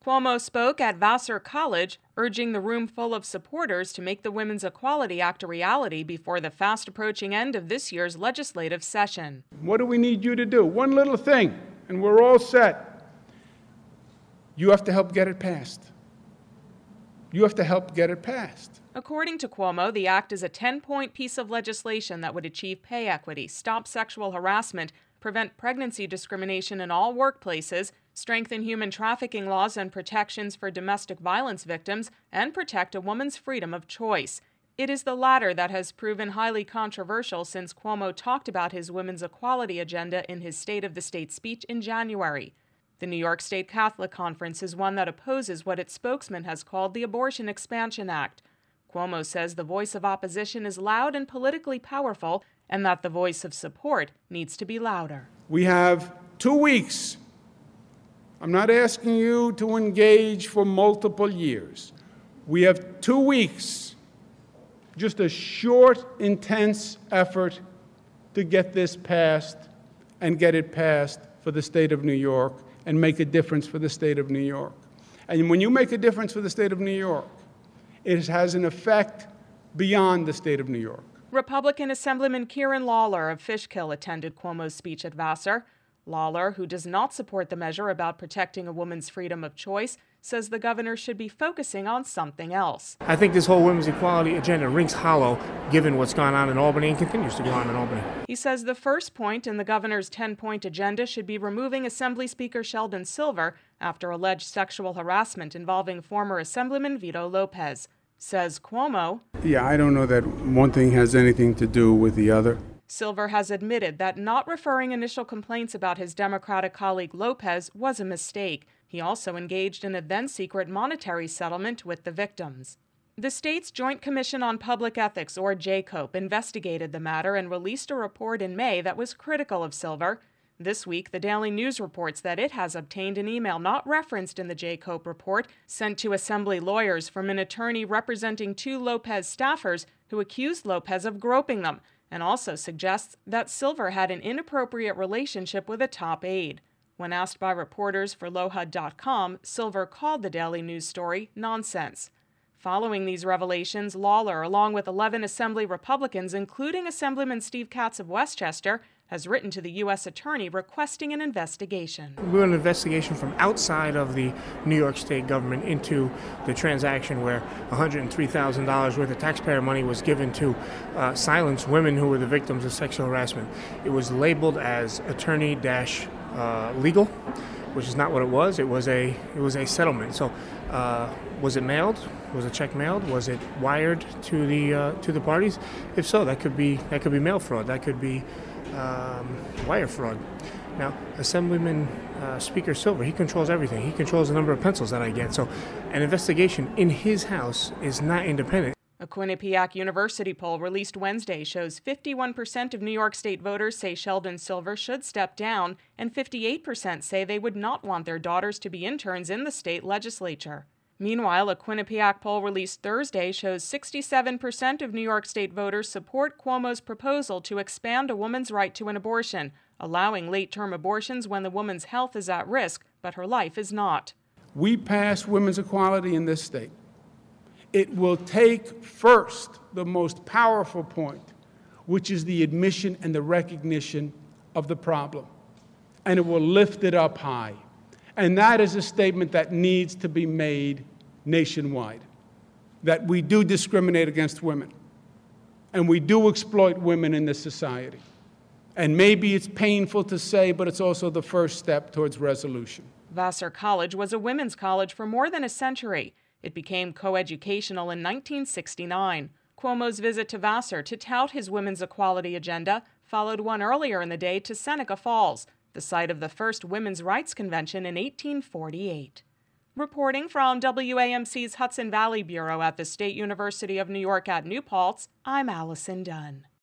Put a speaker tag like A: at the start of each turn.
A: Cuomo spoke at Vassar College, urging the room full of supporters to make the Women's Equality Act a reality before the fast-approaching end of this year's legislative session.
B: What do we need you to do? One little thing, and we're all set. You have to help get it passed. You have to help get it passed.
A: According to Cuomo, the act is a 10-point piece of legislation that would achieve pay equity, stop sexual harassment, prevent pregnancy discrimination in all workplaces, strengthen human trafficking laws and protections for domestic violence victims, and protect a woman's freedom of choice. It is the latter that has proven highly controversial since Cuomo talked about his women's equality agenda in his State of the State speech in January. The New York State Catholic Conference is one that opposes what its spokesman has called the Abortion Expansion Act. Cuomo says the voice of opposition is loud and politically powerful, and that the voice of support needs to be louder.
B: We have 2 weeks. I'm not asking you to engage for multiple years. We have 2 weeks, just a short, intense effort to get this passed and get it passed for the state of New York and make a difference for the state of New York. And when you make a difference for the state of New York, it has an effect beyond the state of New York.
A: Republican Assemblyman Kieran Lawler of Fishkill attended Cuomo's speech at Vassar. Lawler, who does not support the measure about protecting a woman's freedom of choice, says the governor should be focusing on something else.
C: I think this whole women's equality agenda rings hollow given what's gone on in Albany and continues to go on in Albany.
A: He says the first point in the governor's 10-point agenda should be removing Assembly Speaker Sheldon Silver after alleged sexual harassment involving former Assemblyman Vito Lopez. Says Cuomo,
B: Yeah, I don't know that one thing has anything to do with the other.
A: Silver has admitted that not referring initial complaints about his Democratic colleague Lopez was a mistake. He also engaged in a then-secret monetary settlement with the victims. The state's Joint Commission on Public Ethics, or JCOPE, investigated the matter and released a report in May that was critical of Silver. This week, the Daily News reports that it has obtained an email not referenced in the JCOPE report sent to Assembly lawyers from an attorney representing 2 Lopez staffers who accused Lopez of groping them, and also suggests that Silver had an inappropriate relationship with a top aide. When asked by reporters for LoHud.com, Silver called the Daily News story nonsense. Following these revelations, Lawler, along with 11 Assembly Republicans, including Assemblyman Steve Katz of Westchester, has written to the U.S. Attorney requesting an investigation.
C: We're an investigation from outside of the New York State government into the transaction where $103,000 worth of taxpayer money was given to silence women who were the victims of sexual harassment. It was labeled as attorney-legal, which is not what it was. It was a settlement. So was it mailed? Was a check mailed? Was it wired to the parties? If so, that could be mail fraud. That could be wire fraud. Now, Assemblyman Speaker Silver, he controls everything. He controls the number of pencils that I get. So an investigation in his house is not independent.
A: A Quinnipiac University poll released Wednesday shows 51% of New York State voters say Sheldon Silver should step down, and 58% say they would not want their daughters to be interns in the state legislature. Meanwhile, a Quinnipiac poll released Thursday shows 67% of New York State voters support Cuomo's proposal to expand a woman's right to an abortion, allowing late-term abortions when the woman's health is at risk, but her life is not.
B: We pass women's equality in this state. It will take first the most powerful point, which is the admission and the recognition of the problem, and it will lift it up high. And that is a statement that needs to be made nationwide, that we do discriminate against women, and we do exploit women in this society. And maybe it's painful to say, but it's also the first step towards resolution.
A: Vassar College was a women's college for more than a century. It became coeducational in 1969. Cuomo's visit to Vassar to tout his women's equality agenda followed one earlier in the day to Seneca Falls, the site of the first women's rights convention in 1848. Reporting from WAMC's Hudson Valley Bureau at the State University of New York at New Paltz, I'm Allison Dunn.